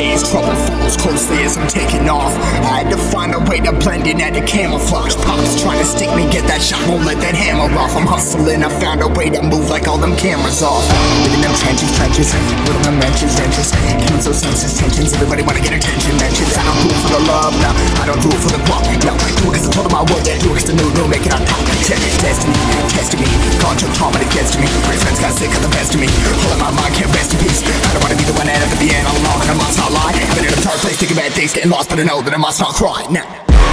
haze. Trouble follows closely as I'm taking off. I had to find a way to blend in at the camouflage. Pops trying to stick me, get that shot, won't let that hammer off. I'm hustling, I found a way to move like all them cameras off. Within them trenches, little them wrenches. Killing so senses, tensions, everybody wanna get attention, mentions. I don't do it for the love, no, I don't do it for the guap, no. Do it cause I told them I would, yeah, do it cause I knew make it on top. Testing me, God took time and it gets to me. Great friends got sick of the best of me. All in my mind can't rest in peace. I don't wanna be the one that at the end all alone, and I must not lie. I've been in a dark place thinking bad things, getting lost, but I know that I must not cry now.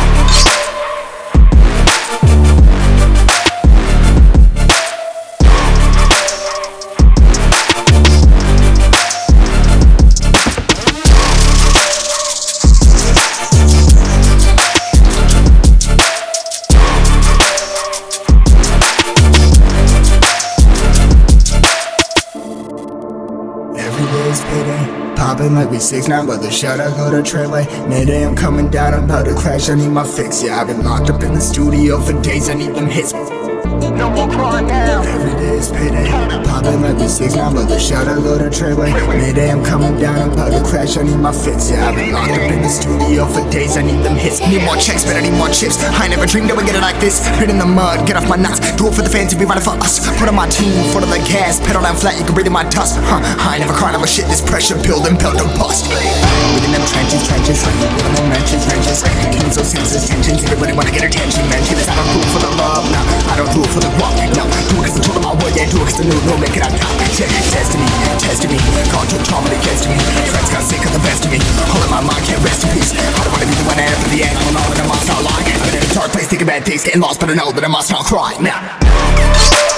Every day's payday, popping like we 6'9", but the shot I go to Treadway. Mayday, I'm coming down, I'm about to crash, I need my fix. Yeah, I've been locked up in the studio for days, I need them hits. No more crying now. Every day is payday, popping like we 6'9", but the shot I go to Treadway. Mayday, I'm coming down, I'm about to crash, I need my fix. Yeah, I've been locked up in the studio for days, I need them hits. Need more checks, but I need more chips. I never dreamed I would get it like this. Hit in the mud, get off my nuts. Do it for the fans, to be running for us. Put on my team, foot on the gas, pedal down flat, you can breathe in my dust. I ain't never cried, I'm a shit, this pressure building, build to bust. Within them trenches, little them wrenches. Killing so senses, tensions, everybody wanna get attention, mentions. I don't do it for the love, no, I don't do it for the guap, no. Do it cause I told them I would, yeah, do it cause I knew make it on top. Testing me, God took time and it gets to me. Friends got sick of the best of me. All in my mind can't rest in peace. I don't wanna be the one that after the end, all in all, and I must not lie. I've been in a dark place thinking bad things, getting lost, but I know that I must not cry now.